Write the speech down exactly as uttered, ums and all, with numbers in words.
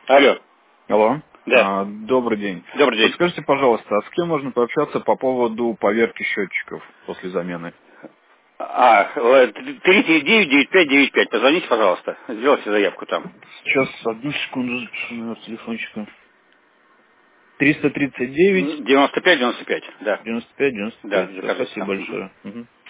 Алло. Алло. Да. А, добрый день. Добрый день. Подскажите, пожалуйста, а с кем можно пообщаться по поводу поверки счетчиков после замены? А, тридцать девять девяносто пять девяносто пять. Позвоните, пожалуйста. Сделайте заявку там. Сейчас, одну секунду, запишу номер телефончика. триста тридцать девять девяносто пять девяносто пять. Да. девяносто пять девяносто Да, пять. Все, закажите спасибо там. Мгм. большое. Мгм.